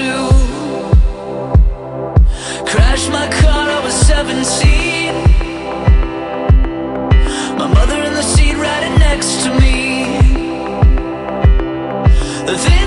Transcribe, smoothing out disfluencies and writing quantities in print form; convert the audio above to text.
two. Crashed my car, I was 17. My mother in the seat riding next to me.